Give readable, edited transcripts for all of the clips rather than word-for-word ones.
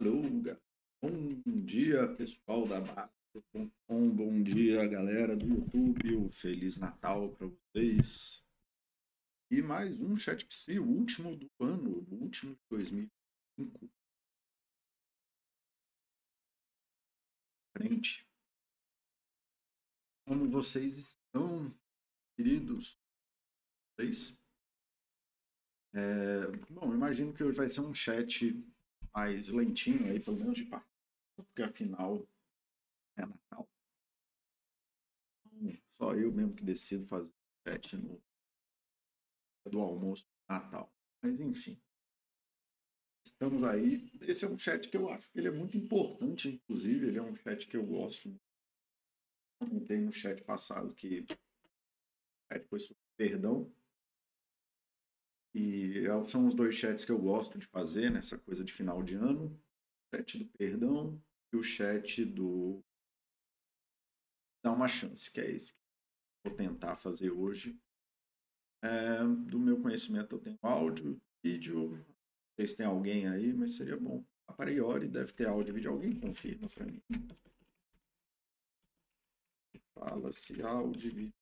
Alô, bom dia, pessoal da Basta.com, bom dia, galera do YouTube, um Feliz Natal para vocês. E mais um Chat Psi, o último do ano, o último de 2025. Frente. Como vocês estão, queridos? Vocês? Bom, imagino que hoje vai ser um chat mais lentinho aí, pelo menos de partida, porque afinal é Natal. Então, só eu mesmo que decido fazer chat no do almoço de Natal. Mas enfim, estamos aí. Esse é um chat que eu acho que ele é muito importante, inclusive, ele é um chat que eu gosto. Comentei no chat passado que o chat foi sobre perdão. E são os dois chats que eu gosto de fazer nessa coisa de final de ano. O chat do perdão e o chat do dá uma chance, que é esse que eu vou tentar fazer hoje. Do meu conhecimento eu tenho áudio, vídeo. Não sei se tem alguém aí, mas seria bom. A priori deve ter áudio e vídeo. Alguém confirma para mim. Fala-se áudio e vídeo.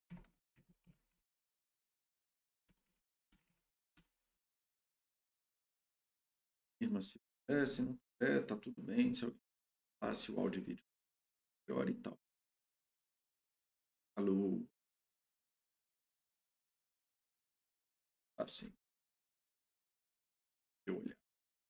Confirma se puder, se não puder, tá tudo bem. Se alguém falasse o áudio e vídeo pior e tal. Alô. Assim. Deixa eu olhar.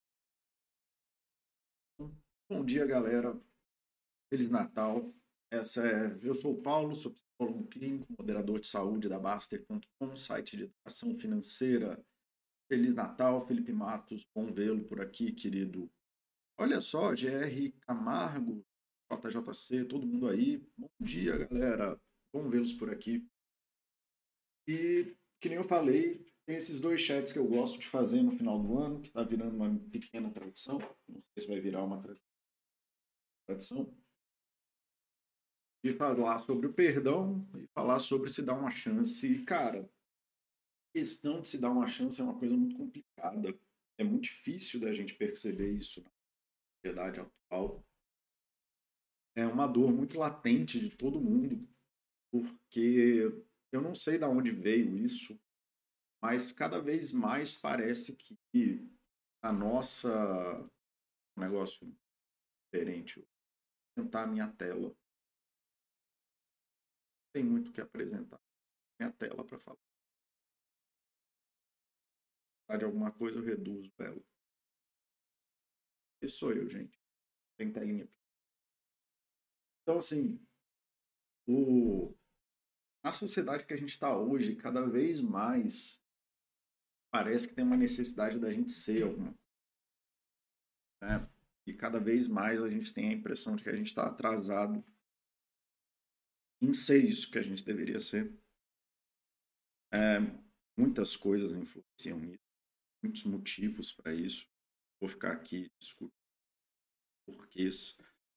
Bom dia, galera. Feliz Natal. Eu sou o Paulo, sou psicólogo clínico, moderador de saúde da Baster.com, site de educação financeira. Feliz Natal, Felipe Matos, bom vê-lo por aqui, querido. Olha só, GR Camargo, JJC, todo mundo aí. Bom dia, galera. Bom vê-los por aqui. E, que nem eu falei, tem esses dois chats que eu gosto de fazer no final do ano, que está virando uma pequena tradição. Não sei se vai virar uma tradição. De falar sobre o perdão e falar sobre se dar uma chance. E, cara, a questão de se dar uma chance é uma coisa muito complicada. É muito difícil da gente perceber isso na sociedade atual. É uma dor muito latente de todo mundo, porque eu não sei de onde veio isso, mas cada vez mais parece que a nossa um negócio diferente. Vou apresentar a minha tela. Tem muito o que apresentar. Minha tela para falar. De alguma coisa eu reduzo ela. Esse sou eu, gente. Tem telinha. Então, assim, a sociedade que a gente está hoje, cada vez mais parece que tem uma necessidade da gente ser alguma, né? E cada vez mais a gente tem a impressão de que a gente está atrasado em ser isso que a gente deveria ser. Muitas coisas influenciam isso, muitos motivos para isso. Vou ficar aqui discutindo porquês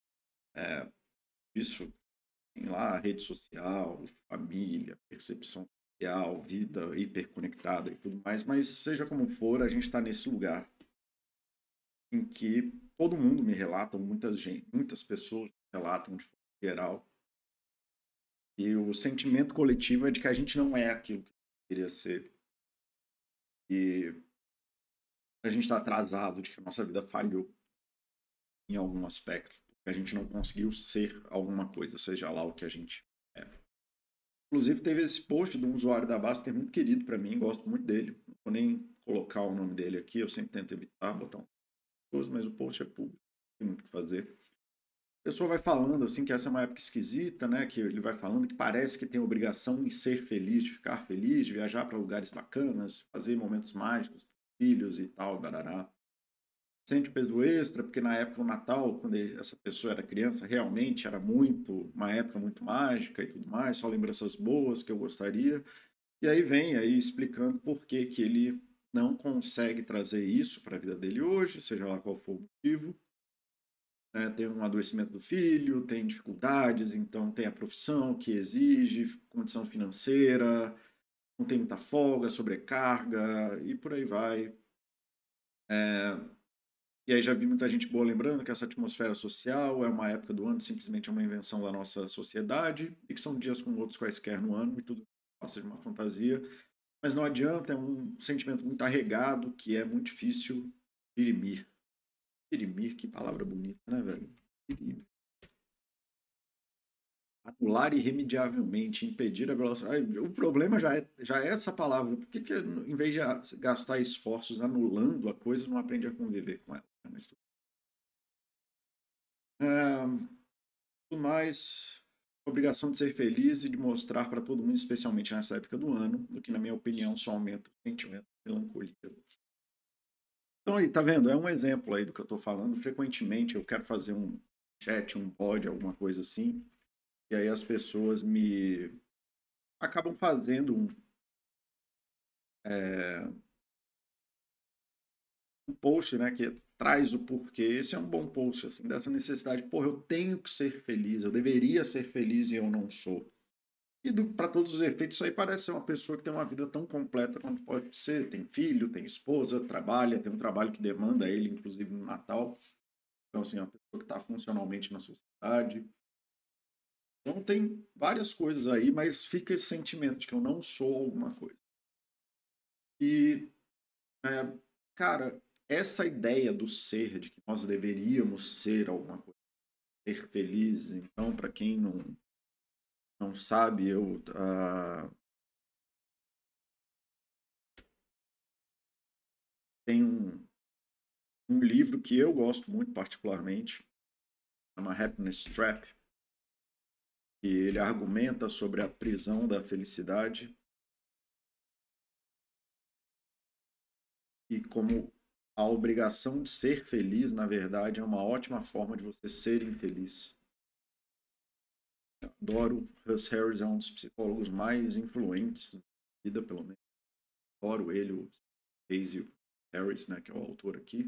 disso. Tem lá rede social, família, percepção social, vida hiperconectada e tudo mais, mas seja como for, a gente está nesse lugar em que todo mundo me relata, muitas pessoas me relatam de forma geral, e o sentimento coletivo é de que a gente não é aquilo que deveria ser. E a gente está atrasado, de que a nossa vida falhou em algum aspecto, porque a gente não conseguiu ser alguma coisa, seja lá o que a gente é. Inclusive, teve esse post de um usuário da Baster muito querido para mim, gosto muito dele. Não vou nem colocar o nome dele aqui, eu sempre tento evitar botar um post, mas o post é público, não tem muito o que fazer. A pessoa vai falando assim que essa é uma época esquisita, né? Que ele vai falando que parece que tem obrigação em ser feliz, de ficar feliz, de viajar para lugares bacanas, fazer momentos mágicos com filhos e tal, barará. Sente peso extra, porque na época do Natal, quando essa pessoa era criança, realmente era uma época muito mágica e tudo mais, só lembranças boas que eu gostaria. E aí vem aí explicando por que que ele não consegue trazer isso para a vida dele hoje, seja lá qual for o motivo. Tem um adoecimento do filho, tem dificuldades, então tem a profissão que exige, condição financeira, não tem muita folga, sobrecarga e por aí vai. E aí já vi muita gente boa lembrando que essa atmosfera social é uma época do ano, simplesmente é uma invenção da nossa sociedade, e que são dias como outros quaisquer no ano, e tudo passa de uma fantasia. Mas não adianta, é um sentimento muito arregado que é muito difícil dirimir. Dirimir, que palavra bonita, né, velho? Dirimir. Anular irremediavelmente, impedir a velocidade. O problema já é essa palavra. Por que, em vez de gastar esforços anulando a coisa, não aprende a conviver com ela? Mas, tudo mais, obrigação de ser feliz e de mostrar para todo mundo, especialmente nessa época do ano, o que, na minha opinião, só aumenta o sentimento de melancolia. Então, aí, tá vendo? É um exemplo aí do que eu estou falando. Frequentemente eu quero fazer um chat, um pod, alguma coisa assim, e aí as pessoas me acabam fazendo um post, né, que traz o porquê. Esse é um bom post, assim, dessa necessidade. Porra, eu tenho que ser feliz, eu deveria ser feliz e eu não sou. E para todos os efeitos, isso aí parece ser uma pessoa que tem uma vida tão completa quanto pode ser. Tem filho, tem esposa, trabalha, tem um trabalho que demanda ele, inclusive no Natal. Então, assim, é uma pessoa que está funcionalmente na sociedade. Então, tem várias coisas aí, mas fica esse sentimento de que eu não sou alguma coisa. E, é, cara, essa ideia do ser, de que nós deveríamos ser alguma coisa, ser felizes, então, para quem não sabe, eu tenho um livro que eu gosto muito particularmente, chama Happiness Trap, que ele argumenta sobre a prisão da felicidade e como a obrigação de ser feliz, na verdade, é uma ótima forma de você ser infeliz. Adoro Russ Harris, é um dos psicólogos mais influentes da vida, pelo menos. Adoro ele, o Casey Harris, né, que é o autor aqui.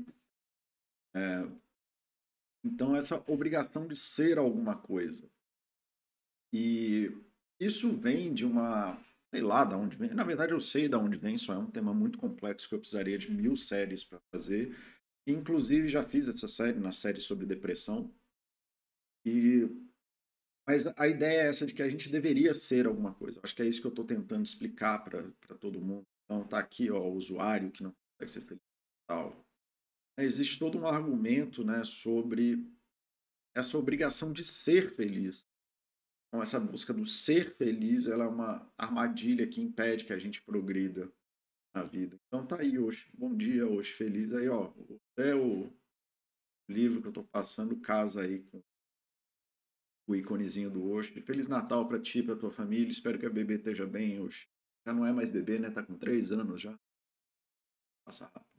Então, essa obrigação de ser alguma coisa. E isso vem de uma, sei lá de onde vem. Na verdade, eu sei de onde vem, só é um tema muito complexo que eu precisaria de 1000 séries para fazer. Inclusive, já fiz essa série na série sobre depressão. E mas a ideia é essa de que a gente deveria ser alguma coisa. Acho que é isso que eu estou tentando explicar para todo mundo. Então, tá aqui, ó, o usuário que não consegue ser feliz e tal. Existe todo um argumento, né, sobre essa obrigação de ser feliz. Então, essa busca do ser feliz, ela é uma armadilha que impede que a gente progrida na vida. Então tá aí hoje. Bom dia, hoje feliz. Aí, ó, até o livro que eu tô passando casa aí com o íconezinho do hoje. Feliz Natal para ti, para tua família. Espero que a bebê esteja bem hoje. Já não é mais bebê, né? Tá com 3 anos já. Passa rápido.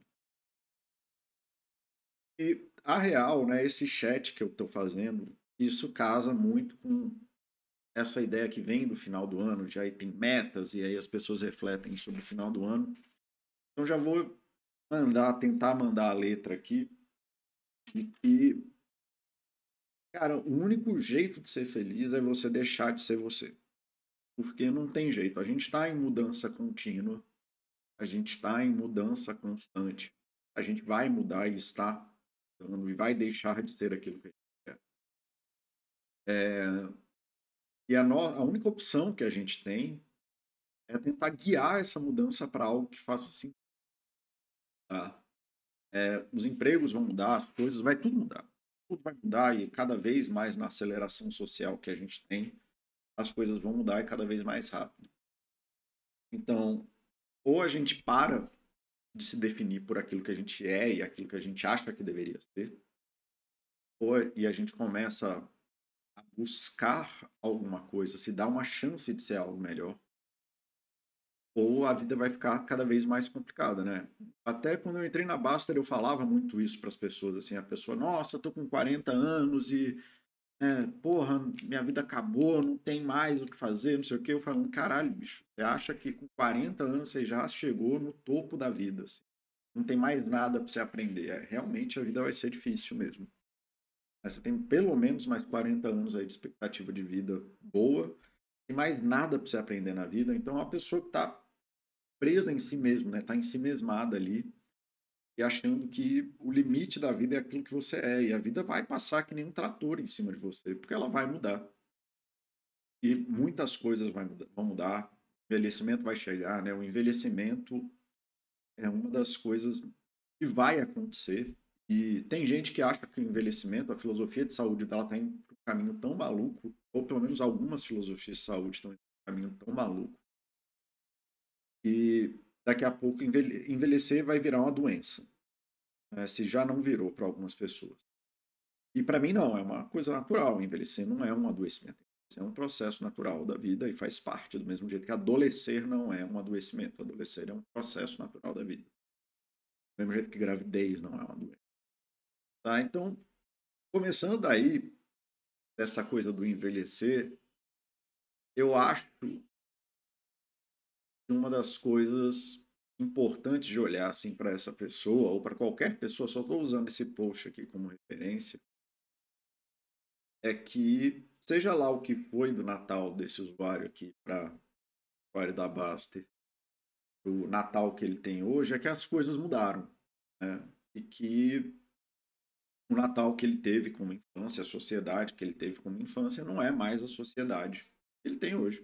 E a real, né, esse chat que eu tô fazendo, isso casa muito com essa ideia que vem do final do ano, já tem metas e aí as pessoas refletem sobre o final do ano. Então já vou tentar mandar a letra aqui. E, cara, o único jeito de ser feliz é você deixar de ser você. Porque não tem jeito. A gente está em mudança contínua, a gente está em mudança constante. A gente vai mudar e está mudando e vai deixar de ser aquilo que a gente quer. E a única opção que a gente tem é tentar guiar essa mudança para algo que faça sentido. Tá? Os empregos vão mudar, as coisas, vai tudo mudar. Tudo vai mudar e cada vez mais na aceleração social que a gente tem, as coisas vão mudar e cada vez mais rápido. Então, ou a gente para de se definir por aquilo que a gente é e aquilo que a gente acha que deveria ser, e a gente começa a buscar alguma coisa, se dá uma chance de ser algo melhor, ou a vida vai ficar cada vez mais complicada, né? Até quando eu entrei na Baster, eu falava muito isso para as pessoas, assim, a pessoa, nossa, eu tô com 40 anos e, porra, minha vida acabou, não tem mais o que fazer, não sei o quê. Eu falando, caralho, bicho, você acha que com 40 anos você já chegou no topo da vida, assim. Não tem mais nada para você aprender. Realmente a vida vai ser difícil mesmo. Mas você tem pelo menos mais 40 anos aí de expectativa de vida boa, e mais nada para você aprender na vida. Então, é uma pessoa que está presa em si mesmo, né? Está ensimesmada ali. e achando que o limite da vida é aquilo que você é. E a vida vai passar que nem um trator em cima de você, porque ela vai mudar. E muitas coisas vão mudar. O envelhecimento vai chegar, né? O envelhecimento é uma das coisas que vai acontecer. E tem gente que acha que o envelhecimento, a filosofia de saúde dela está indo por um caminho tão maluco, ou pelo menos algumas filosofias de saúde estão indo por um caminho tão maluco, que daqui a pouco envelhecer vai virar uma doença, né? Se já não virou para algumas pessoas. E para mim não, é uma coisa natural. Envelhecer não é um adoecimento. É um processo natural da vida e faz parte do mesmo jeito que adoecer não é um adoecimento. Adoecer é um processo natural da vida. Do mesmo jeito que gravidez não é uma doença. Tá? Então, começando daí, dessa coisa do envelhecer, eu acho que uma das coisas importantes de olhar assim para essa pessoa ou para qualquer pessoa, só estou usando esse post aqui como referência, é que seja lá o que foi do Natal desse usuário aqui para o usuário da Baster, o Natal que ele tem hoje, é que as coisas mudaram, né? E que o Natal que ele teve como infância, a sociedade que ele teve como infância, não é mais a sociedade que ele tem hoje.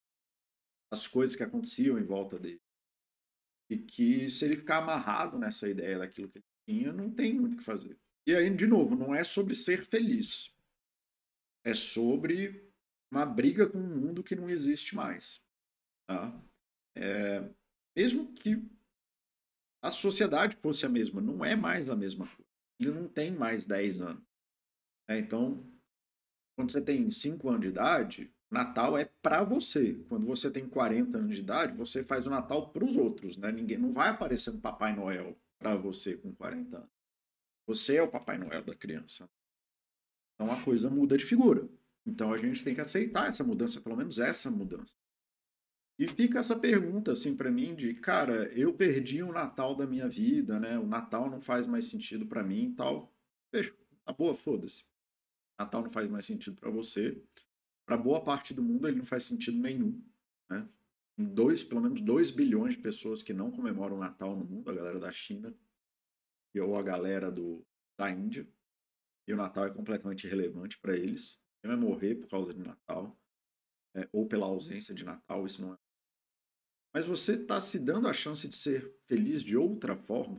As coisas que aconteciam em volta dele. E que se ele ficar amarrado nessa ideia daquilo que ele tinha, não tem muito o que fazer. E aí, de novo, não é sobre ser feliz. É sobre uma briga com um mundo que não existe mais. Tá? É, mesmo que a sociedade fosse a mesma, não é mais a mesma coisa. Ele não tem mais 10 anos. Né? Então, quando você tem 5 anos de idade, Natal é para você. Quando você tem 40 anos de idade, você faz o Natal para os outros. Né? Ninguém não vai aparecer um Papai Noel para você com 40 anos. Você é o Papai Noel da criança. Então a coisa muda de figura. Então a gente tem que aceitar essa mudança, pelo menos essa mudança. E fica essa pergunta assim para mim de, cara, eu perdi o Natal da minha vida, né? O Natal não faz mais sentido para mim e tal. Veja, na boa, foda-se. Natal não faz mais sentido para você. Para boa parte do mundo ele não faz sentido nenhum, né? Pelo menos 2 bilhões de pessoas que não comemoram o Natal no mundo, a galera da China ou a galera da Índia. E o Natal é completamente irrelevante para eles. Quem vai morrer por causa de Natal, ou pela ausência de Natal, isso não é. Mas você está se dando a chance de ser feliz de outra forma,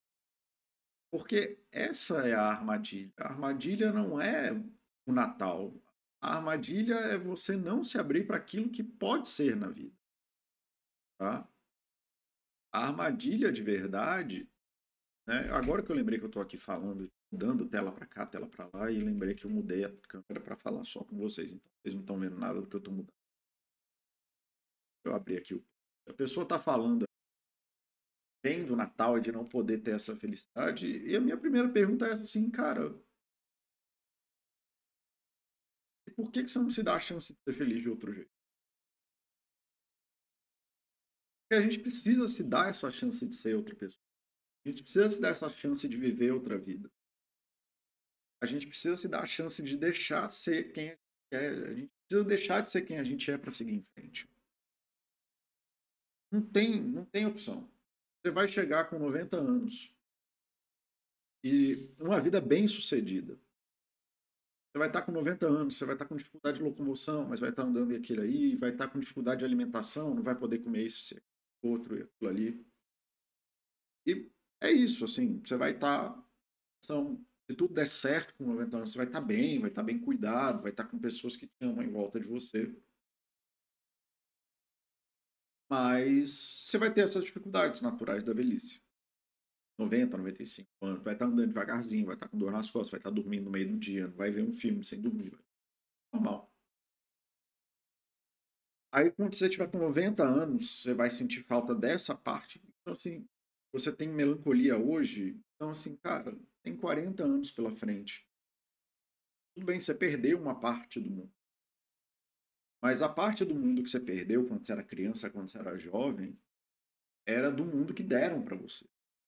porque essa é a armadilha. A armadilha não é o Natal. A armadilha é você não se abrir para aquilo que pode ser na vida. Tá? A armadilha de verdade, né? Agora que eu lembrei que eu estou aqui falando, dando tela para cá, tela para lá, e lembrei que eu mudei a câmera para falar só com vocês. Então, vocês não estão vendo nada do que eu estou mudando. Eu abri aqui o. A pessoa está falando bem do Natal e de não poder ter essa felicidade. E a minha primeira pergunta é essa assim, cara, por que você não se dá a chance de ser feliz de outro jeito? Porque a gente precisa se dar essa chance de ser outra pessoa. A gente precisa se dar essa chance de viver outra vida. A gente precisa se dar a chance de deixar ser quem a gente é. A gente precisa deixar de ser quem a gente é para seguir em frente. Não tem opção. Você vai chegar com 90 anos e uma vida bem sucedida. Você vai estar com 90 anos, você vai estar com dificuldade de locomoção, mas vai estar andando e aquilo aí, vai estar com dificuldade de alimentação, não vai poder comer isso, outro e aquilo ali. E é isso, assim, você vai estar. Se tudo der certo com 90 anos, você vai estar bem cuidado, vai estar com pessoas que te amam em volta de você. Mas você vai ter essas dificuldades naturais da velhice. 90, 95 anos, vai estar andando devagarzinho, vai estar com dor nas costas, vai estar dormindo no meio do dia, não vai ver um filme sem dormir. Normal. Aí, quando você tiver com 90 anos, você vai sentir falta dessa parte. Então, assim, você tem melancolia hoje. Então, assim, cara, tem 40 anos pela frente. Tudo bem, você perdeu uma parte do mundo. Mas a parte do mundo que você perdeu quando você era criança, quando você era jovem, era do mundo que deram para você.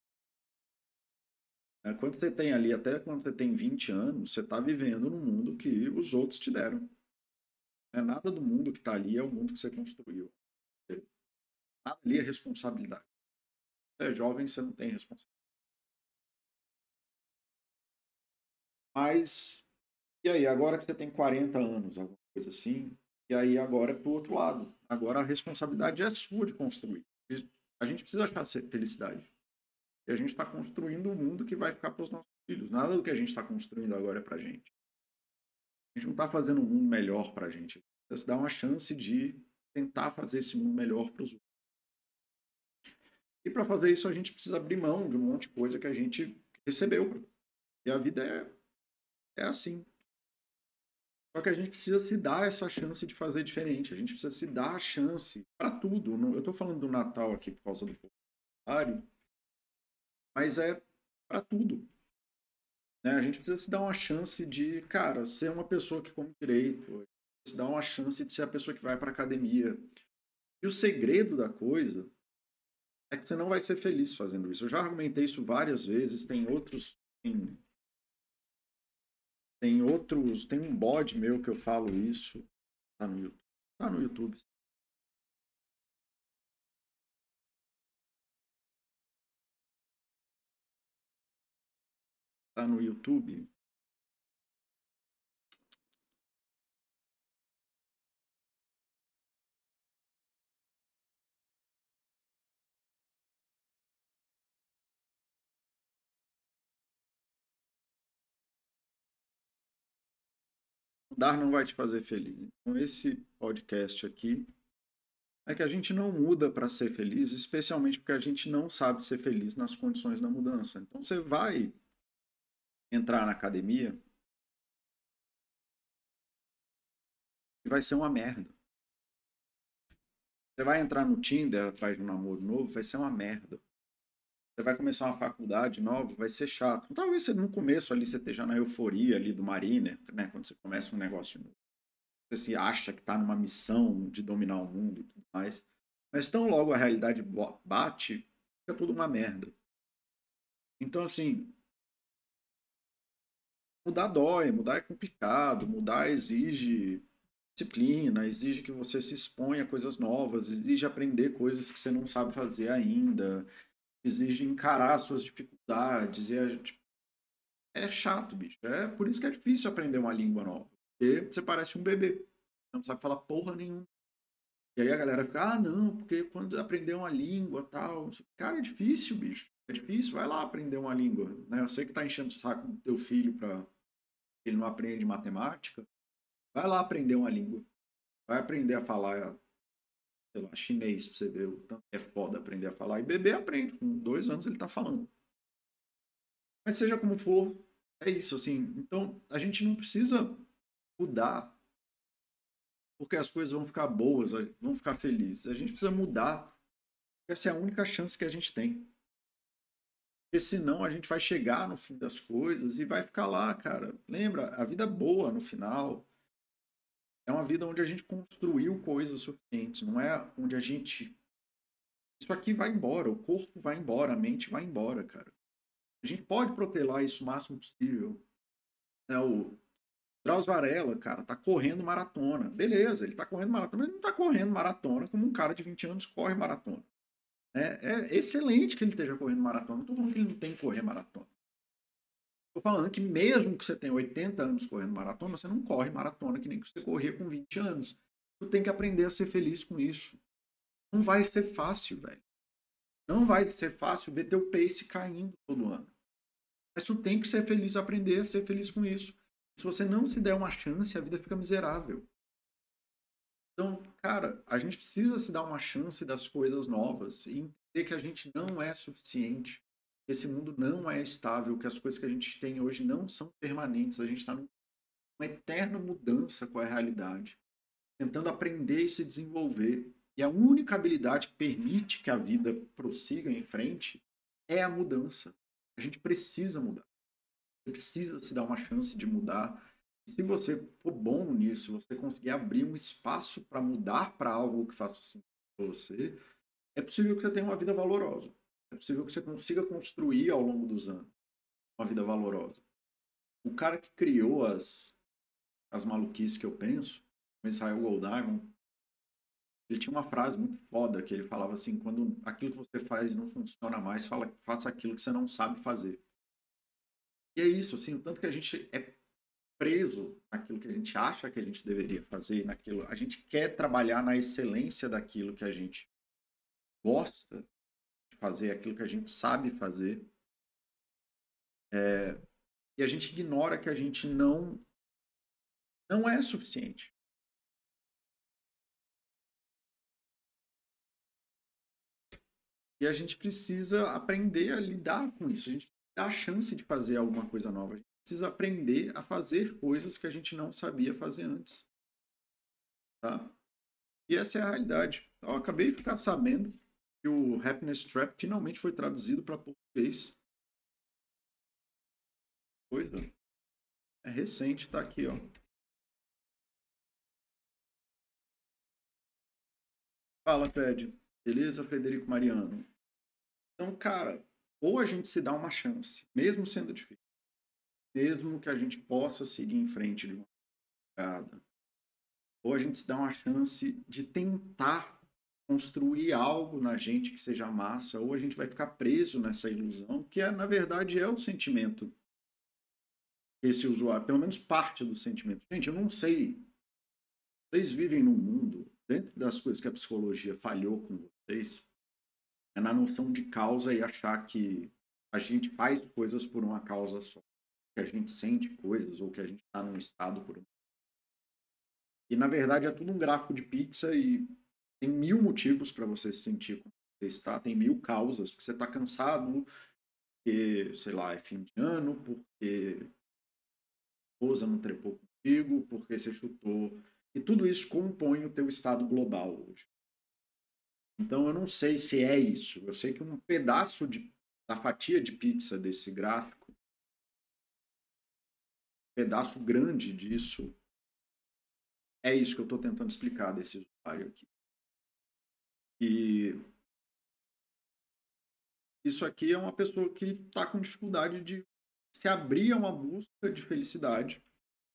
Quando você tem ali, até quando você tem 20 anos, você está vivendo no mundo que os outros te deram. Nada do mundo que está ali é o mundo que você construiu. Nada ali é responsabilidade. Você é jovem, você não tem responsabilidade. Mas, e aí, agora que você tem 40 anos, alguma coisa assim, e aí agora é pro outro lado. Agora a responsabilidade é sua de construir. A gente precisa achar felicidade. E a gente está construindo um mundo que vai ficar para os nossos filhos. Nada do que a gente está construindo agora é para a gente. A gente não está fazendo um mundo melhor para a gente. Você dá uma chance de tentar fazer esse mundo melhor para os outros. E para fazer isso, a gente precisa abrir mão de um monte de coisa que a gente recebeu. E a vida é assim. Só que a gente precisa se dar essa chance de fazer diferente. A gente precisa se dar a chance para tudo. Eu estou falando do Natal aqui por causa do populário, mas é para tudo. Né? A gente precisa se dar uma chance de, cara, ser uma pessoa que come direito, se dar uma chance de ser a pessoa que vai para academia. E o segredo da coisa é que você não vai ser feliz fazendo isso. Eu já argumentei isso várias vezes, tem um bode meu que eu falo isso, tá no YouTube. Tá no YouTube. Tá no YouTube. Mudar não vai te fazer feliz. Então, esse podcast aqui é que a gente não muda para ser feliz, especialmente porque a gente não sabe ser feliz nas condições da mudança. Então, você vai entrar na academia e vai ser uma merda. Você vai entrar no Tinder atrás de um namoro novo, vai ser uma merda. Você vai começar uma faculdade nova, vai ser chato. Talvez você, no começo ali você esteja na euforia ali do Mariner, né? Quando você começa um negócio novo. Você se acha que está numa missão de dominar o mundo e tudo mais. Mas tão logo a realidade bate, fica tudo uma merda. Então, assim, mudar dói, mudar é complicado, mudar exige disciplina, exige que você se exponha a coisas novas, exige aprender coisas que você não sabe fazer ainda, exige encarar suas dificuldades. É chato, bicho. É por isso que é difícil aprender uma língua nova. Porque você parece um bebê. Você não sabe falar porra nenhuma. E aí a galera fica, ah, não, porque quando aprender uma língua tal. Cara, é difícil, bicho. É difícil, vai lá aprender uma língua. Né? Eu sei que tá enchendo o saco do teu filho para ele não aprende matemática. Vai lá aprender uma língua. Vai aprender a falar, sei lá, chinês, pra você ver o tanto que é foda aprender a falar. E bebê aprende, com 2 anos ele tá falando. Mas seja como for, é isso, assim. Então, a gente não precisa mudar porque as coisas vão ficar boas, vão ficar felizes. A gente precisa mudar, porque essa é a única chance que a gente tem. Porque senão a gente vai chegar no fim das coisas e vai ficar lá, cara. Lembra, a vida boa no final é uma vida onde a gente construiu coisas suficientes, não é onde a gente. Isso aqui vai embora, o corpo vai embora, a mente vai embora, cara. A gente pode protelar isso o máximo possível. Né? O Drauzio Varela, cara, tá correndo maratona. Beleza, ele tá correndo maratona, mas ele não tá correndo maratona como um cara de 20 anos corre maratona. É excelente que ele esteja correndo maratona. Não tô falando que ele não tem que correr maratona. Tô falando que mesmo que você tenha 80 anos correndo maratona, você não corre maratona que nem que você corria com 20 anos. Tu tem que aprender a ser feliz com isso. Não vai ser fácil, velho. Não vai ser fácil ver teu pace caindo todo ano. Mas tu tem que ser feliz, aprender a ser feliz com isso. Se você não se der uma chance, a vida fica miserável. Então, cara, a gente precisa se dar uma chance das coisas novas e entender que a gente não é suficiente, que esse mundo não é estável, que as coisas que a gente tem hoje não são permanentes, a gente está numa eterna mudança com a realidade, tentando aprender e se desenvolver. E a única habilidade que permite que a vida prossiga em frente é a mudança. A gente precisa mudar. Você precisa se dar uma chance de mudar. Se você for bom nisso, você conseguir abrir um espaço para mudar para algo que faça sentido para você, é possível que você tenha uma vida valorosa. É possível que você consiga construir ao longo dos anos uma vida valorosa. O cara que criou as maluquices que eu penso, o Israel Goldhagen, ele tinha uma frase muito foda que ele falava assim: quando aquilo que você faz não funciona mais, faça aquilo que você não sabe fazer. E é isso, assim, o tanto que a gente é preso naquilo que a gente acha que a gente deveria fazer, naquilo, a gente quer trabalhar na excelência daquilo que a gente gosta de fazer, aquilo que a gente sabe fazer, e a gente ignora que a gente não é suficiente. E a gente precisa aprender a lidar com isso. A gente dá a chance de fazer alguma coisa nova. A gente precisa aprender a fazer coisas que a gente não sabia fazer antes. Tá? E essa é a realidade. Eu acabei de ficar sabendo que o Happiness Trap finalmente foi traduzido para português. Coisa. É recente, tá aqui, ó. Fala, Fred. Beleza, Frederico Mariano? Então, cara, ou a gente se dá uma chance, mesmo sendo difícil, mesmo que a gente possa seguir em frente de uma pegada, ou a gente se dá uma chance de tentar construir algo na gente que seja massa, ou a gente vai ficar preso nessa ilusão, que é, na verdade é o sentimento que esse usuário, pelo menos parte do sentimento. Gente, eu não sei, vocês vivem num mundo, dentro das coisas que a psicologia falhou com vocês, é na noção de causa e achar que a gente faz coisas por uma causa só, que a gente sente coisas ou que a gente está num estado por um. E na verdade é tudo um gráfico de pizza e tem 1000 motivos para você se sentir como você está, tem 1000 causas, porque você está cansado, porque, sei lá, é fim de ano, porque a esposa não trepou contigo, porque você chutou. E tudo isso compõe o teu estado global hoje. Então eu não sei se é isso. Eu sei que um pedaço da fatia de pizza desse gráfico, um pedaço grande disso, é isso que eu estou tentando explicar desse usuário aqui. E isso aqui é uma pessoa que está com dificuldade de se abrir a uma busca de felicidade,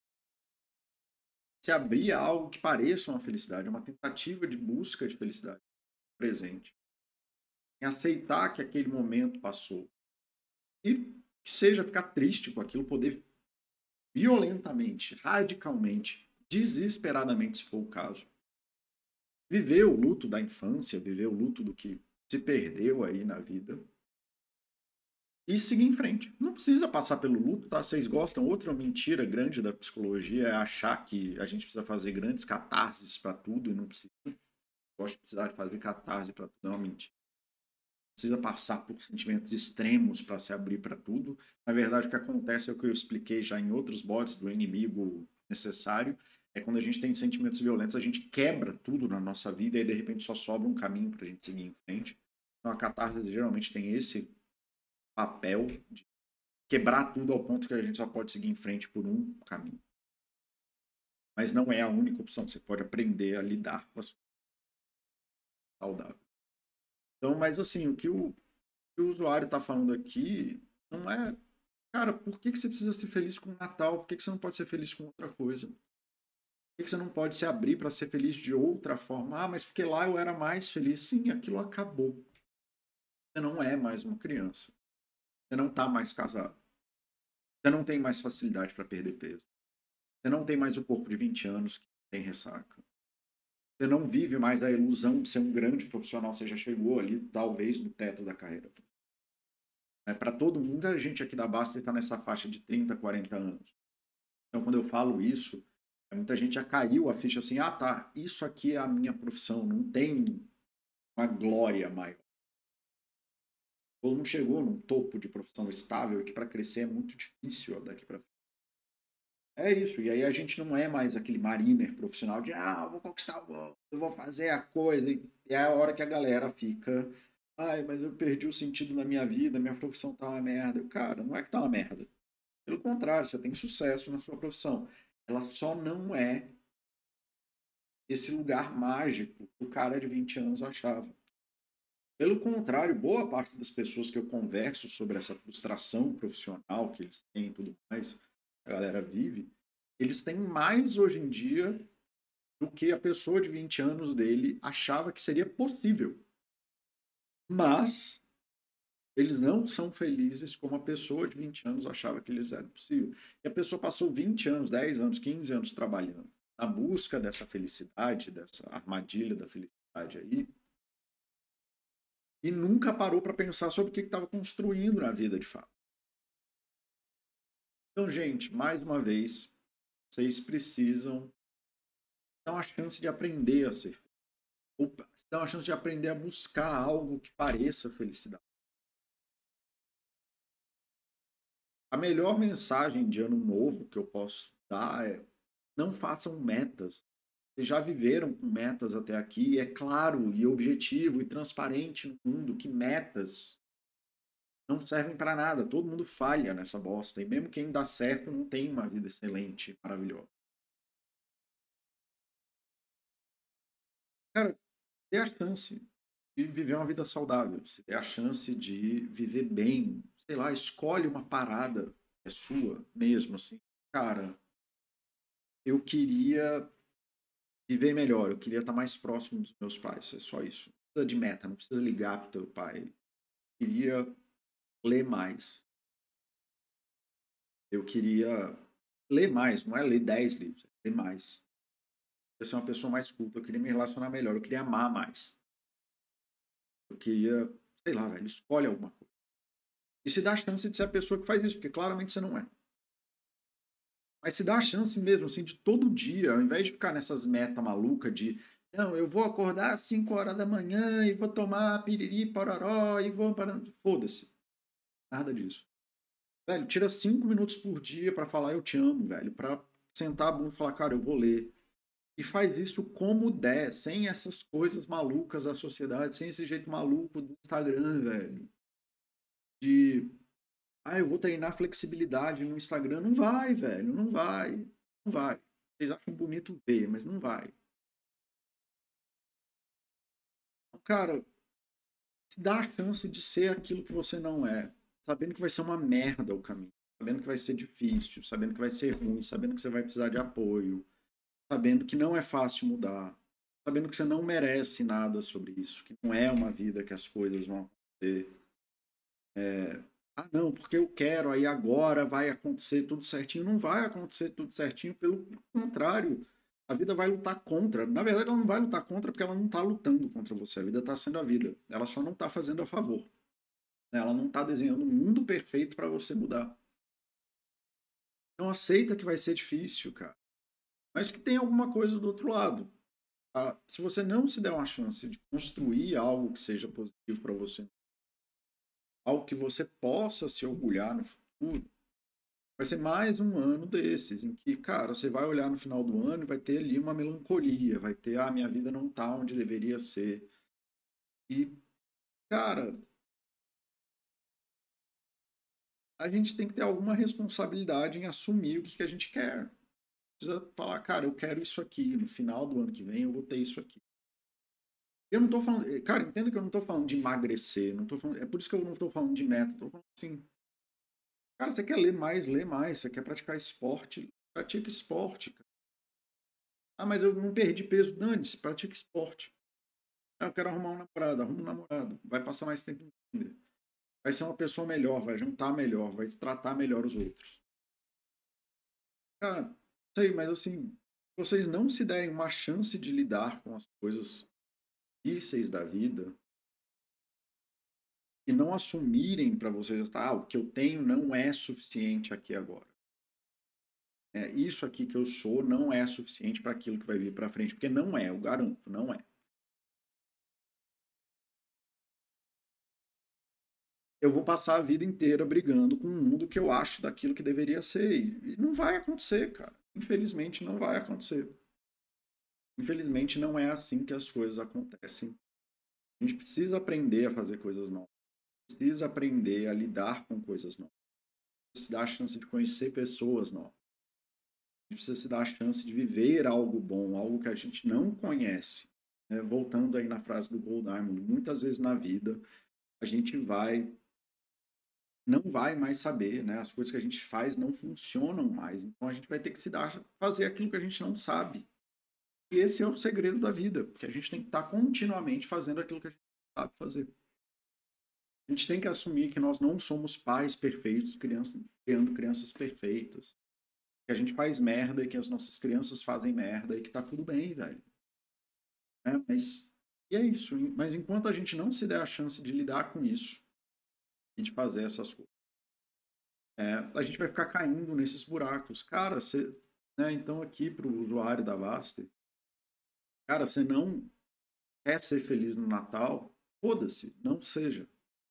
se abrir a algo que pareça uma felicidade, uma tentativa de busca de felicidade presente, em aceitar que aquele momento passou e que seja ficar triste com aquilo, poder violentamente, radicalmente, desesperadamente, se for o caso, viver o luto da infância, viver o luto do que se perdeu aí na vida e seguir em frente. Não precisa passar pelo luto, tá? Vocês gostam? Outra mentira grande da psicologia é achar que a gente precisa fazer grandes catarses para tudo e não precisa. Gosto de precisar de fazer catarse para tudo, é uma mentira. Precisa passar por sentimentos extremos para se abrir para tudo. Na verdade, o que acontece é o que eu expliquei já em outros bots do inimigo necessário, é quando a gente tem sentimentos violentos, a gente quebra tudo na nossa vida e de repente só sobra um caminho para a gente seguir em frente. Então a catarse geralmente tem esse papel de quebrar tudo ao ponto que a gente só pode seguir em frente por um caminho. Mas não é a única opção. Você pode aprender a lidar com a sua saudável. Então, mas assim, que o usuário está falando aqui não é, cara, por que você precisa ser feliz com o Natal? Por que você não pode ser feliz com outra coisa? Por que você não pode se abrir para ser feliz de outra forma? Ah, mas porque lá eu era mais feliz. Sim, aquilo acabou. Você não é mais uma criança. Você não está mais casado. Você não tem mais facilidade para perder peso. Você não tem mais o corpo de 20 anos que tem ressaca. Você não vive mais a ilusão de ser um grande profissional. Você já chegou ali, talvez, no teto da carreira. Para todo mundo, a gente aqui da Basta está nessa faixa de 30, 40 anos. Então, quando eu falo isso, muita gente já caiu a ficha assim, ah, tá, isso aqui é a minha profissão, não tem uma glória maior. Todo mundo chegou num topo de profissão estável que para crescer é muito difícil daqui para frente. É isso, e aí a gente não é mais aquele mariner profissional de, ah, eu vou conquistar o mundo, eu vou fazer a coisa, e é a hora que a galera fica, ai, mas eu perdi o sentido na minha vida, minha profissão tá uma merda. Cara, não é que tá uma merda. Pelo contrário, você tem sucesso na sua profissão. Ela só não é esse lugar mágico que o cara de 20 anos achava. Pelo contrário, boa parte das pessoas que eu converso sobre essa frustração profissional que eles têm e tudo mais, a galera vive, eles têm mais hoje em dia do que a pessoa de 20 anos dele achava que seria possível. Mas Eles não são felizes como a pessoa de 20 anos achava que eles eram possível. E a pessoa passou 20 anos, 10 anos, 15 anos trabalhando na busca dessa felicidade, dessa armadilha da felicidade aí, e nunca parou para pensar sobre o que estava construindo na vida de fato. Então, gente, mais uma vez, vocês precisam dar uma chance de aprender a ser, ou dar uma chance de aprender a buscar algo que pareça felicidade. A melhor mensagem de ano novo que eu posso dar é: não façam metas. Vocês já viveram com metas até aqui, e é claro e objetivo e transparente no mundo que metas não servem para nada. Todo mundo falha nessa bosta. E mesmo quem dá certo não tem uma vida excelente, maravilhosa. Cara, dê a chance de viver uma vida saudável. Se dê a chance de viver bem. Sei lá, escolhe uma parada, é sua mesmo, assim. Cara, eu queria viver melhor, eu queria estar mais próximo dos meus pais. É só isso. Não precisa de meta, não precisa ligar pro teu pai. Eu queria ler mais. Eu queria ler mais, não é ler 10 livros, é ler mais. Eu queria ser uma pessoa mais culta, eu queria me relacionar melhor, eu queria amar mais. Eu queria, sei lá, velho, escolhe alguma coisa. E se dá a chance de ser a pessoa que faz isso, porque claramente você não é. Mas se dá a chance mesmo, assim, de todo dia, ao invés de ficar nessas metas malucas de não, eu vou acordar às 5 horas da manhã e vou tomar piriri, pororó e vou para. Foda-se. Nada disso. Velho, tira 5 minutos por dia pra falar eu te amo, velho. Pra sentar a bunda e falar, cara, eu vou ler. E faz isso como der, sem essas coisas malucas da sociedade, sem esse jeito maluco do Instagram, velho. De, eu vou treinar flexibilidade no Instagram. Não vai, velho, não vai. Não vai. Vocês acham bonito ver, mas não vai. Então, cara, se dá a chance de ser aquilo que você não é, sabendo que vai ser uma merda o caminho, sabendo que vai ser difícil, sabendo que vai ser ruim, sabendo que você vai precisar de apoio, sabendo que não é fácil mudar, sabendo que você não merece nada sobre isso, que não é uma vida que as coisas vão acontecer. Não, porque eu quero, aí agora vai acontecer tudo certinho. Não vai acontecer tudo certinho, pelo contrário, a vida vai lutar contra. Na verdade, ela não vai lutar contra porque ela não está lutando contra você. A vida está sendo a vida. Ela só não está fazendo a favor. Ela não está desenhando um mundo perfeito para você mudar. Então aceita que vai ser difícil, cara. Mas que tem alguma coisa do outro lado. Se você não se der uma chance de construir algo que seja positivo para você, algo que você possa se orgulhar no futuro, vai ser mais um ano desses, em que, cara, você vai olhar no final do ano e vai ter ali uma melancolia, vai ter, minha vida não tá onde deveria ser. E, cara, a gente tem que ter alguma responsabilidade em assumir o que a gente quer. Precisa falar, cara, eu quero isso aqui, no final do ano que vem eu vou ter isso aqui. Eu não tô falando, cara, entenda que eu não tô falando de emagrecer, não tô falando, é por isso que eu não tô falando de meta, eu tô falando assim, cara, você quer ler mais, lê mais, você quer praticar esporte, pratica esporte, cara. Mas eu não perdi peso, dane-se, pratica esporte. Eu quero arrumar um namorado, arruma um namorado, vai passar mais tempo no Tinder. Vai ser uma pessoa melhor, vai jantar melhor, vai tratar melhor os outros. Cara, sei, mas assim, vocês não se derem uma chance de lidar com as coisas difíceis da vida, e não assumirem para vocês, o que eu tenho não é suficiente aqui agora. Isso aqui que eu sou não é suficiente para aquilo que vai vir para frente, porque não é, eu garanto, não é. Eu vou passar a vida inteira brigando com o mundo que eu acho daquilo que deveria ser. E não vai acontecer, cara. Infelizmente, não vai acontecer. Infelizmente, não é assim que as coisas acontecem. A gente precisa aprender a fazer coisas novas. Precisa aprender a lidar com coisas novas. Precisa se dar a chance de conhecer pessoas novas. A gente precisa se dar a chance de viver algo bom, algo que a gente não conhece. Voltando aí na frase do Paul Diamond, muitas vezes na vida a gente não vai mais saber, né? As coisas que a gente faz não funcionam mais. Então a gente vai ter que se dar fazer aquilo que a gente não sabe. E esse é o segredo da vida, porque a gente tem que estar continuamente fazendo aquilo que a gente sabe fazer. A gente tem que assumir que nós não somos pais perfeitos, criando crianças perfeitas. Que a gente faz merda e que as nossas crianças fazem merda e que tá tudo bem, velho. Né? E é isso. Mas enquanto a gente não se der a chance de lidar com isso e de fazer essas coisas, a gente vai ficar caindo nesses buracos. Cara, você, né, então aqui para o usuário da Baster, cara, você não quer ser feliz no Natal, foda-se, não seja.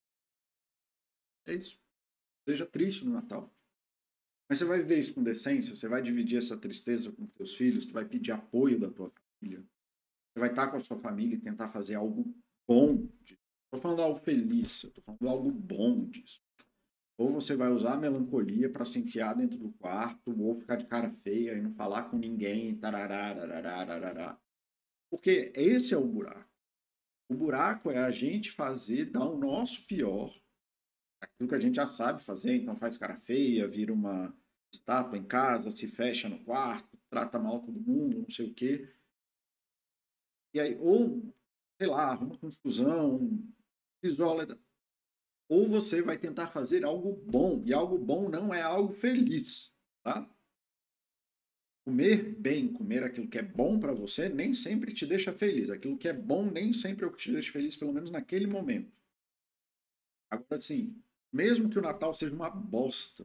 É isso. Seja triste no Natal. Mas você vai viver isso com decência, você vai dividir essa tristeza com teus filhos, tu vai pedir apoio da tua família, você vai estar com a sua família e tentar fazer algo bom disso. Estou falando algo feliz, eu estou falando algo bom disso. Ou você vai usar a melancolia para se enfiar dentro do quarto, ou ficar de cara feia e não falar com ninguém, tarará, tarará, tarará. Porque esse é o buraco. O buraco é a gente fazer, dar o nosso pior, aquilo que a gente já sabe fazer, então faz cara feia, vira uma estátua em casa, se fecha no quarto, trata mal todo mundo, não sei o quê. E aí, ou, sei lá, arruma confusão, se isola. Ou você vai tentar fazer algo bom, e algo bom não é algo feliz, tá? Comer bem, comer aquilo que é bom para você, nem sempre te deixa feliz. Aquilo que é bom nem sempre é o que te deixa feliz, pelo menos naquele momento. Agora, assim, mesmo que o Natal seja uma bosta,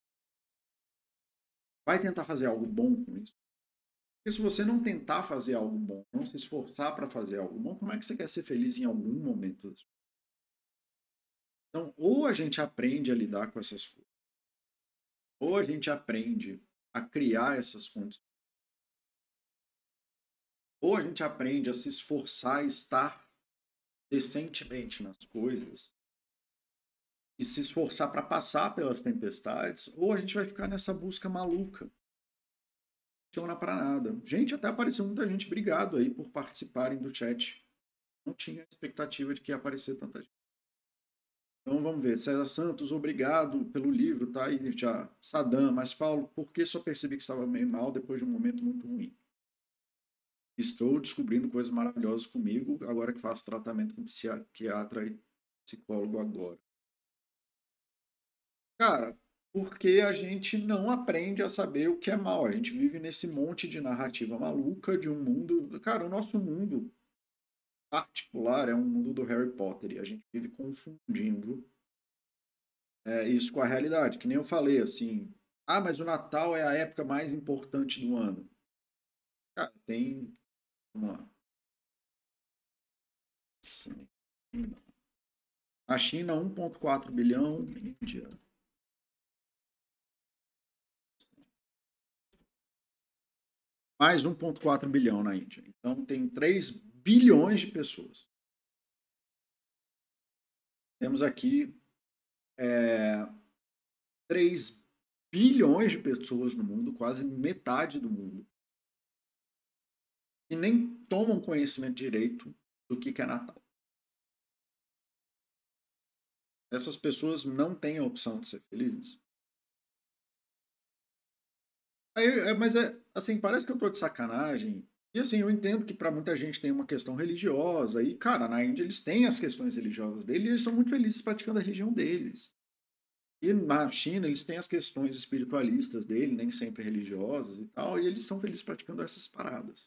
vai tentar fazer algo bom com isso. Porque se você não tentar fazer algo bom, não se esforçar para fazer algo bom, como é que você quer ser feliz em algum momento? Então, ou a gente aprende a lidar com essas coisas, ou a gente aprende a criar essas condições, ou a gente aprende a se esforçar e estar decentemente nas coisas e se esforçar para passar pelas tempestades, ou a gente vai ficar nessa busca maluca. Não funciona para nada. Gente, até apareceu muita gente. Obrigado aí por participarem do chat. Não tinha expectativa de que ia aparecer tanta gente. Então vamos ver. César Santos, obrigado pelo livro, tá aí já. Sadam, mas Paulo, por que só percebi que estava meio mal depois de um momento muito ruim? Estou descobrindo coisas maravilhosas comigo, agora que faço tratamento com psiquiatra e psicólogo agora. Cara, porque a gente não aprende a saber o que é mal. A gente vive nesse monte de narrativa maluca de um mundo. Cara, o nosso mundo particular é um mundo do Harry Potter e a gente vive confundindo isso com a realidade. Que nem eu falei assim. Ah, mas o Natal é a época mais importante do ano. Cara, tem. Vamos lá. Sim. A China, 1,4 bilhão. Índia. Mais 1,4 bilhão na Índia. Então tem 3 bilhões de pessoas. Temos aqui 3 bilhões de pessoas no mundo, quase metade do mundo, que nem tomam conhecimento direito do que é Natal. Essas pessoas não têm a opção de ser felizes. Mas assim, parece que eu tô de sacanagem. E assim, eu entendo que para muita gente tem uma questão religiosa. E, cara, na Índia eles têm as questões religiosas deles e eles são muito felizes praticando a religião deles. E na China eles têm as questões espiritualistas dele, nem sempre religiosas e tal, e eles são felizes praticando essas paradas.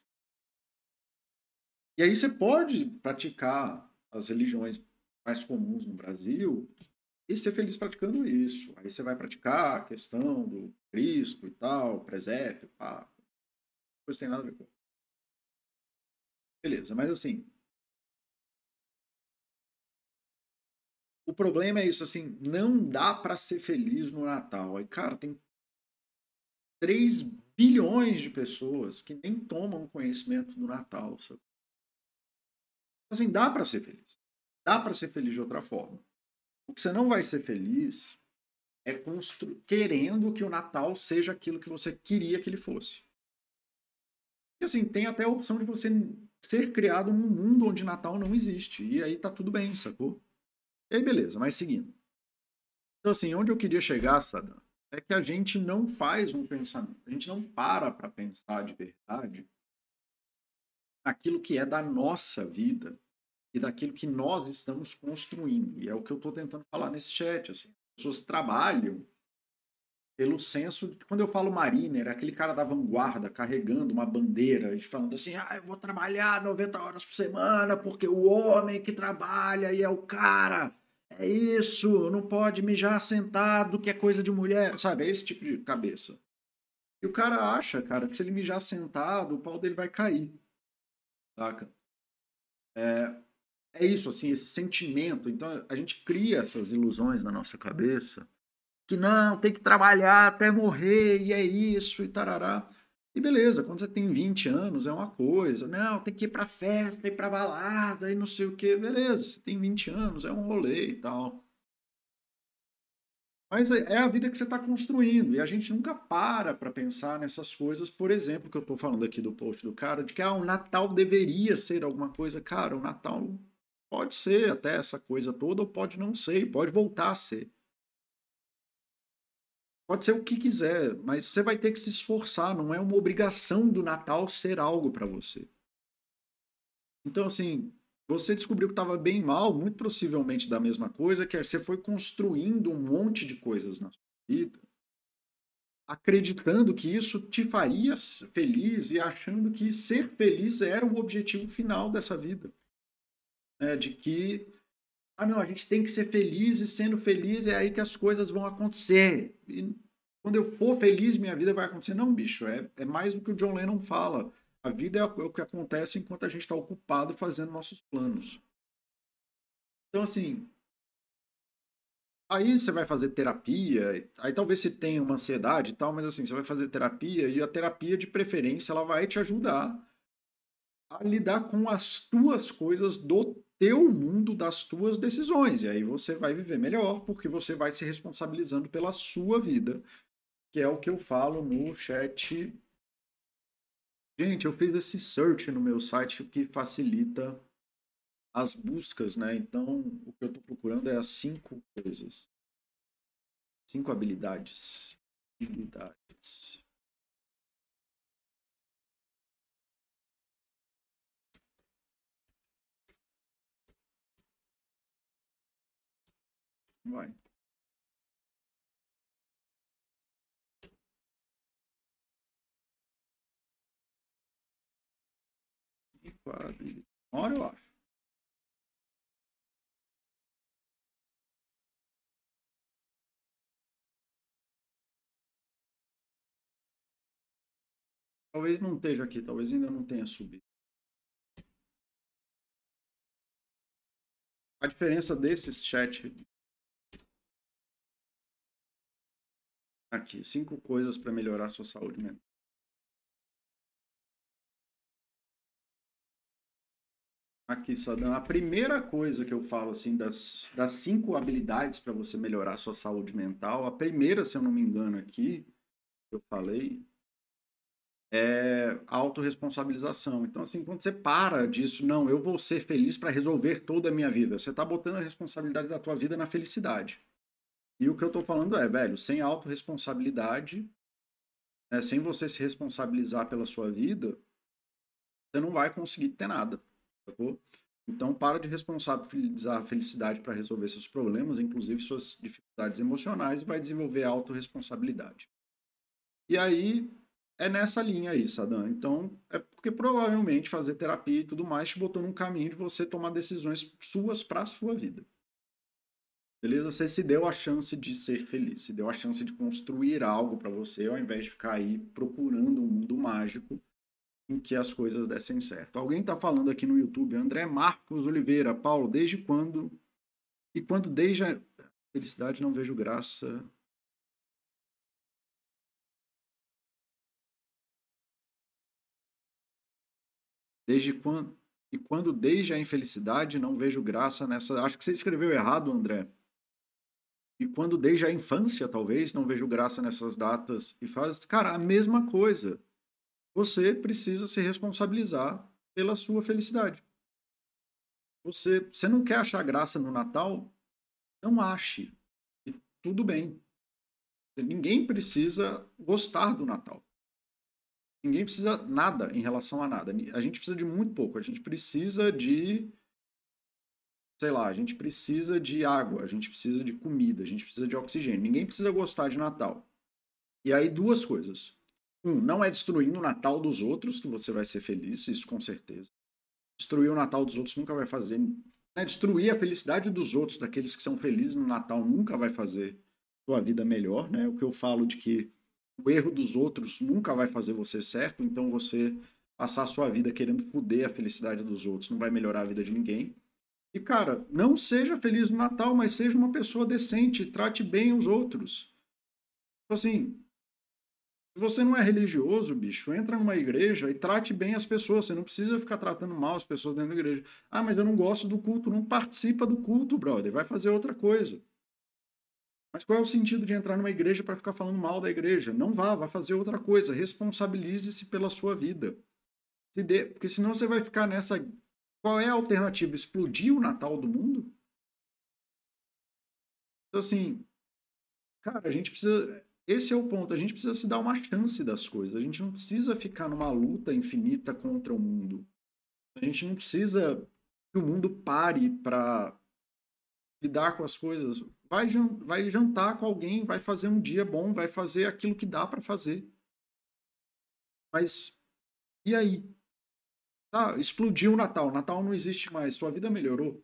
E aí você pode praticar as religiões mais comuns no Brasil e ser feliz praticando isso. Aí você vai praticar a questão do Cristo e tal, presépio, pá. Depois tem nada a ver com. Beleza, mas assim, o problema é isso, assim, não dá para ser feliz no Natal. Aí, cara, tem 3 bilhões de pessoas que nem tomam conhecimento do Natal, sabe? Assim, dá para ser feliz. Dá para ser feliz de outra forma. O que você não vai ser feliz é querendo que o Natal seja aquilo que você queria que ele fosse. E assim, tem até a opção de você ser criado num mundo onde Natal não existe. E aí tá tudo bem, sacou? E aí beleza, mas seguindo. Então assim, onde eu queria chegar, Sadam, é que a gente não faz um pensamento, a gente não para pensar de verdade naquilo que é da nossa vida e daquilo que nós estamos construindo. E é o que eu estou tentando falar nesse chat. Assim. As pessoas trabalham pelo senso de, quando eu falo mariner, é aquele cara da vanguarda carregando uma bandeira e falando assim, eu vou trabalhar 90 horas por semana porque o homem que trabalha e é o cara, é isso, não pode mijar sentado que é coisa de mulher, sabe? É esse tipo de cabeça. E o cara acha, cara, que se ele mijar sentado, o pau dele vai cair, saca? É isso, assim, esse sentimento. Então a gente cria essas ilusões na nossa cabeça que não, tem que trabalhar até morrer, e é isso, e tarará. E beleza, quando você tem 20 anos é uma coisa, não, tem que ir pra festa, ir pra balada, e não sei o que, beleza, você tem 20 anos, é um rolê e tal. Mas é a vida que você está construindo, e a gente nunca para pensar nessas coisas, por exemplo, que eu estou falando aqui do post do cara, de que o Natal deveria ser alguma coisa. Cara, o Natal pode ser até essa coisa toda, ou pode não ser, pode voltar a ser. Pode ser o que quiser, mas você vai ter que se esforçar, não é uma obrigação do Natal ser algo para você. Então, assim, você descobriu que estava bem mal, muito possivelmente da mesma coisa, que é você foi construindo um monte de coisas na sua vida, acreditando que isso te faria feliz e achando que ser feliz era o objetivo final dessa vida. Né? De que, não, a gente tem que ser feliz e sendo feliz é aí que as coisas vão acontecer. E quando eu for feliz, minha vida vai acontecer. Não, bicho, é mais do que o John Lennon fala. A vida é o que acontece enquanto a gente está ocupado fazendo nossos planos. Então, assim, aí você vai fazer terapia, aí talvez você tenha uma ansiedade e tal, mas assim, você vai fazer terapia e a terapia, de preferência, ela vai te ajudar a lidar com as tuas coisas do teu mundo, das tuas decisões. E aí você vai viver melhor, porque você vai se responsabilizando pela sua vida, que é o que eu falo no chat. Gente, eu fiz esse search no meu site que facilita as buscas, né? Então, o que eu estou procurando é as 5 coisas. 5 habilidades. Habilidades. Vai. 5 habilidades. Uma hora eu acho. Talvez não esteja aqui, talvez ainda não tenha subido. A diferença desses chat aqui, 5 coisas para melhorar a sua saúde mental. Aqui, Sadam, a primeira coisa que eu falo, assim, das 5 habilidades para você melhorar a sua saúde mental, a primeira, se eu não me engano aqui, que eu falei, é a autorresponsabilização. Então, assim, quando você para disso, não, eu vou ser feliz para resolver toda a minha vida, você está botando a responsabilidade da tua vida na felicidade. E o que eu estou falando é, velho, sem autorresponsabilidade, né, sem você se responsabilizar pela sua vida, você não vai conseguir ter nada, sacou? Então, para de responsabilizar a felicidade para resolver seus problemas, inclusive suas dificuldades emocionais, e vai desenvolver a autorresponsabilidade. E aí, é nessa linha aí, Sadam. Então, é porque provavelmente fazer terapia e tudo mais te botou num caminho de você tomar decisões suas para a sua vida. Beleza? Você se deu a chance de ser feliz, se deu a chance de construir algo para você, ao invés de ficar aí procurando um mundo mágico em que as coisas dessem certo. Alguém está falando aqui no YouTube, André Marcos Oliveira. Paulo, desde quando? E quando desde a felicidade não vejo graça. Desde quando? E quando desde a infelicidade não vejo graça nessa. Acho que você escreveu errado, André. E quando desde a infância, talvez, não vejo graça nessas datas e faz. Cara, a mesma coisa. Você precisa se responsabilizar pela sua felicidade. Você não quer achar graça no Natal? Não ache. E tudo bem. Ninguém precisa gostar do Natal. Ninguém precisa nada em relação a nada. A gente precisa de muito pouco. A gente precisa de sei lá, a gente precisa de água, a gente precisa de comida, a gente precisa de oxigênio. Ninguém precisa gostar de Natal. E aí, duas coisas. Não é destruindo o Natal dos outros que você vai ser feliz, isso com certeza. Destruir o Natal dos outros nunca vai fazer. Né? Destruir a felicidade dos outros, daqueles que são felizes no Natal, nunca vai fazer sua vida melhor, né? O que eu falo de que o erro dos outros nunca vai fazer você certo, então você passar a sua vida querendo foder a felicidade dos outros não vai melhorar a vida de ninguém. E, cara, não seja feliz no Natal, mas seja uma pessoa decente, trate bem os outros. Tipo assim, se você não é religioso, bicho, entra numa igreja e trate bem as pessoas. Você não precisa ficar tratando mal as pessoas dentro da igreja. Ah, mas eu não gosto do culto. Não participa do culto, brother. Vai fazer outra coisa. Mas qual é o sentido de entrar numa igreja para ficar falando mal da igreja? Não vá, vá fazer outra coisa. Responsabilize-se pela sua vida. Se dê, porque senão você vai ficar nessa. Qual é a alternativa? Explodir o Natal do mundo? Então, assim, cara, a gente precisa. Esse é o ponto. A gente precisa se dar uma chance das coisas. A gente não precisa ficar numa luta infinita contra o mundo. A gente não precisa que o mundo pare para lidar com as coisas. Vai jantar com alguém, vai fazer um dia bom, vai fazer aquilo que dá para fazer. Mas e aí? Tá, explodiu o Natal. Natal não existe mais. Sua vida melhorou.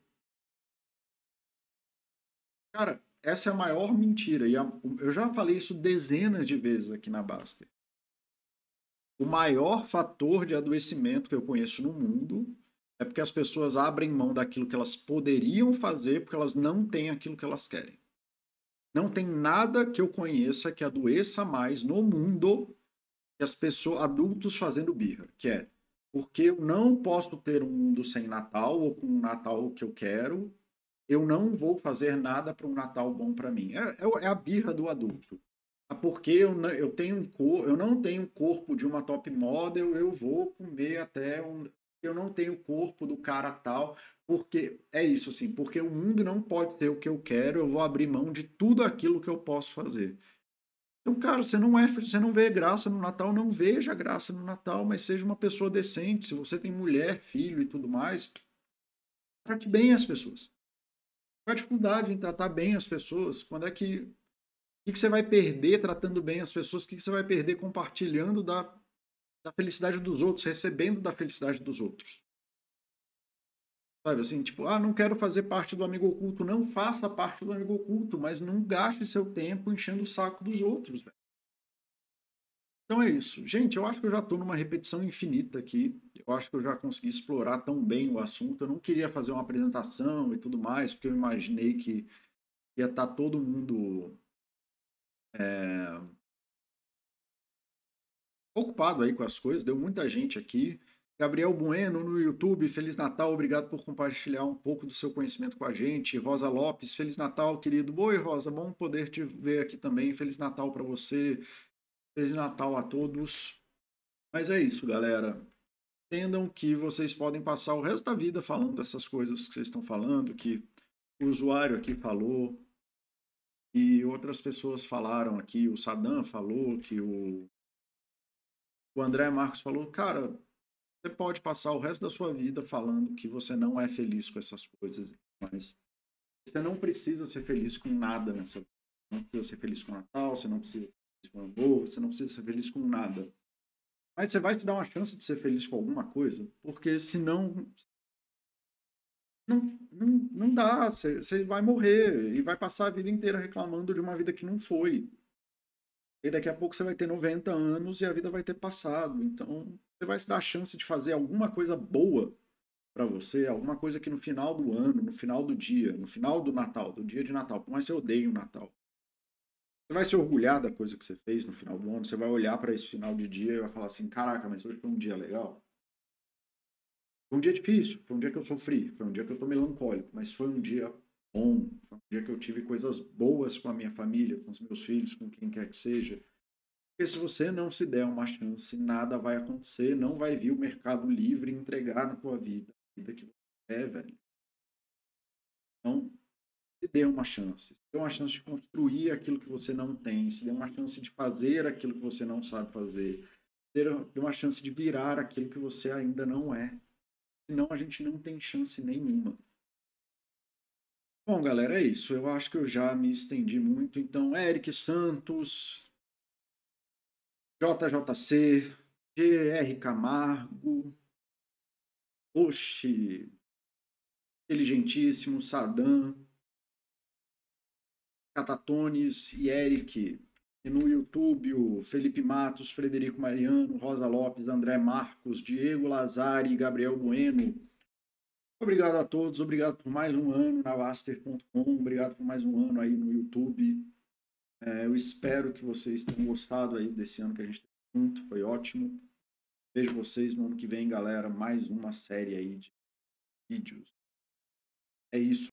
Cara, essa é a maior mentira. Eu já falei isso dezenas de vezes aqui na Baster. O maior fator de adoecimento que eu conheço no mundo é porque as pessoas abrem mão daquilo que elas poderiam fazer porque elas não têm aquilo que elas querem. Não tem nada que eu conheça que adoeça mais no mundo que as pessoas, adultos fazendo birra, que é porque eu não posso ter um mundo sem Natal ou com um Natal que eu quero, eu não vou fazer nada para um Natal bom para mim. É a birra do adulto. Porque eu não tenho o corpo de uma top model, eu vou comer até um. Eu não tenho o corpo do cara tal, porque é isso assim, porque o mundo não pode ser o que eu quero, eu vou abrir mão de tudo aquilo que eu posso fazer. Então, cara, você não vê graça no Natal, não veja graça no Natal, mas seja uma pessoa decente. Se você tem mulher, filho e tudo mais, trate bem as pessoas. Qual a dificuldade em tratar bem as pessoas? Quando é que o que você vai perder tratando bem as pessoas? O que você vai perder compartilhando da felicidade dos outros, recebendo da felicidade dos outros? Sabe assim, tipo, ah, não quero fazer parte do amigo oculto. Não faça parte do amigo oculto, mas não gaste seu tempo enchendo o saco dos outros, velho. Então é isso. Gente, eu acho que eu já estou numa repetição infinita aqui. Eu acho que eu já consegui explorar tão bem o assunto. Eu não queria fazer uma apresentação e tudo mais, porque eu imaginei que ia estar todo mundo ocupado aí com as coisas, deu muita gente aqui. Gabriel Bueno no YouTube, Feliz Natal, obrigado por compartilhar um pouco do seu conhecimento com a gente. Rosa Lopes, Feliz Natal, querido. Oi, Rosa, bom poder te ver aqui também. Feliz Natal para você, Feliz Natal a todos. Mas é isso, galera. Entendam que vocês podem passar o resto da vida falando dessas coisas que vocês estão falando, que o usuário aqui falou, e outras pessoas falaram aqui, o Saddam falou, que o André Marcos falou, cara, você pode passar o resto da sua vida falando que você não é feliz com essas coisas, mas você não precisa ser feliz com nada nessa vida. Não precisa ser feliz com o Natal, você não precisa ser feliz com o amor, você não precisa ser feliz com nada. Mas você vai se dar uma chance de ser feliz com alguma coisa, porque senão não dá, você vai morrer e vai passar a vida inteira reclamando de uma vida que não foi. E daqui a pouco você vai ter 90 anos e a vida vai ter passado. Então, você vai se dar a chance de fazer alguma coisa boa para você, alguma coisa que no final do ano, no final do dia, no final do Natal, do dia de Natal, por mais que você odeie o Natal, você vai se orgulhar da coisa que você fez no final do ano, você vai olhar para esse final de dia e vai falar assim: caraca, mas hoje foi um dia legal. Foi um dia difícil, foi um dia que eu sofri, foi um dia que eu tô melancólico, mas foi um dia bom, foi um dia que eu tive coisas boas com a minha família, com os meus filhos, com quem quer que seja. Porque se você não se der uma chance, nada vai acontecer, não vai vir o Mercado Livre entregar na tua vida a vida que você quer, velho. Então, se dê uma chance. Se dê uma chance de construir aquilo que você não tem, se dê uma chance de fazer aquilo que você não sabe fazer, se dê uma chance de virar aquilo que você ainda não é. Senão a gente não tem chance nenhuma. Bom, galera, é isso. Eu acho que eu já me estendi muito. Então, Eric Santos, JJC, GR Camargo, Oxi, Inteligentíssimo, Sadam, Catatones e Eric. E no YouTube, o Felipe Matos, Frederico Mariano, Rosa Lopes, André Marcos, Diego Lazari, Gabriel Bueno. Obrigado a todos, obrigado por mais um ano na Baster.com, obrigado por mais um ano aí no YouTube. Eu espero que vocês tenham gostado aí desse ano que a gente teve junto, foi ótimo. Vejo vocês no ano que vem, galera, mais uma série aí de vídeos. É isso.